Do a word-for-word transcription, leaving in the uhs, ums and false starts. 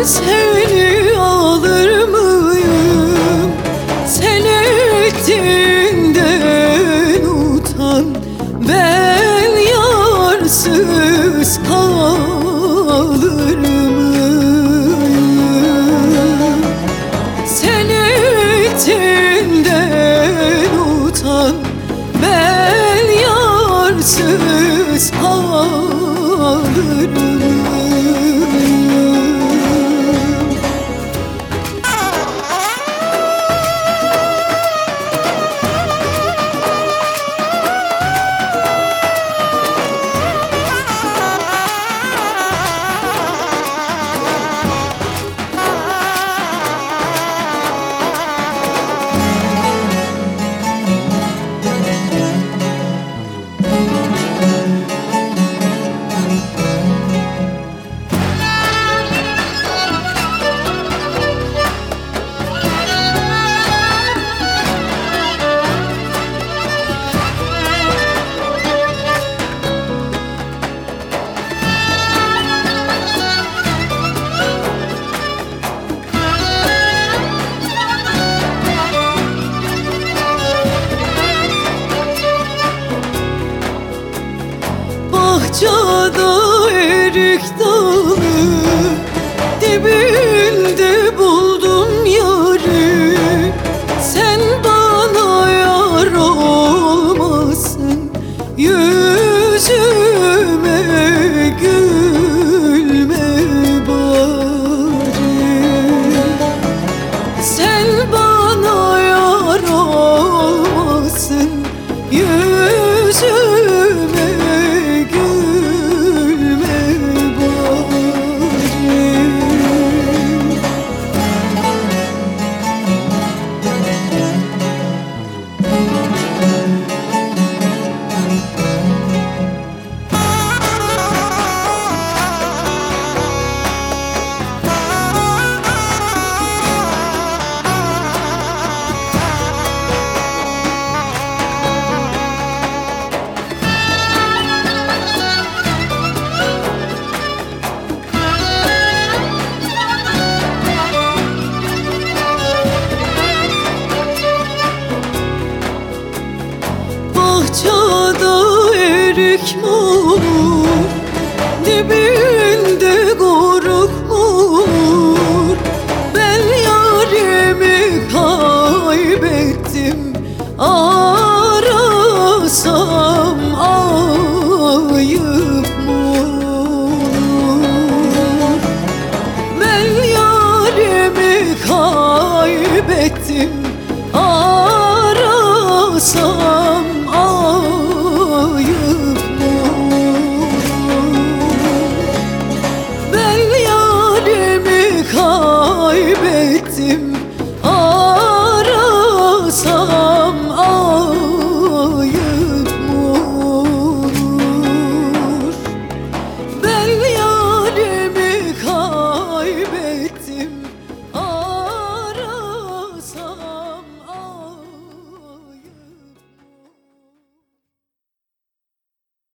seni alır mıyım? Sen ettiğinden utan, ben yarsız kalır mıyım? Sen ettiğinden utan, ben yarsız kalır mıyım? Bahçada erik dalı, dibinde buldum yarı. Sen bana yar olmasın, yüzüme gülme bari. Sen bana yar olmasın, yüzüme bahçada erik mi olur, dibinde koruk mu olur? Ben yarimi kaybettim, arasam ayıp mı olur? Ben yarimi kaybettim,